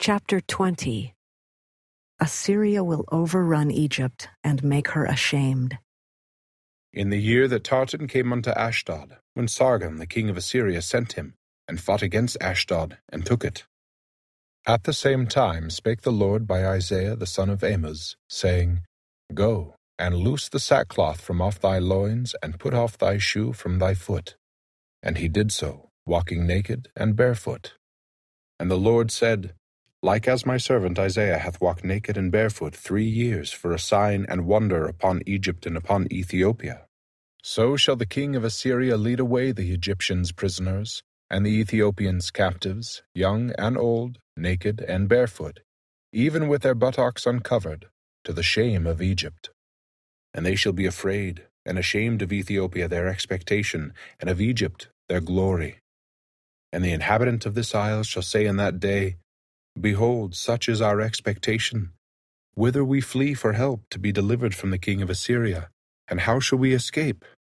Chapter 20. Assyria will overrun Egypt and make her ashamed. In the year that Tartan came unto Ashdod, when Sargon the king of Assyria sent him, and fought against Ashdod, and took it. At the same time spake the Lord by Isaiah the son of Amoz, saying, Go, and loose the sackcloth from off thy loins, and put off thy shoe from thy foot. And he did so, walking naked and barefoot. And the Lord said, Like as my servant Isaiah hath walked naked and barefoot 3 years for a sign and wonder upon Egypt and upon Ethiopia, so shall the king of Assyria lead away the Egyptians prisoners, and the Ethiopians captives, young and old, naked and barefoot, even with their buttocks uncovered, to the shame of Egypt. And they shall be afraid and ashamed of Ethiopia their expectation, and of Egypt their glory. And the inhabitant of this isle shall say in that day, Behold, such is our expectation. Whither we flee for help to be delivered from the king of Assyria, and how shall we escape?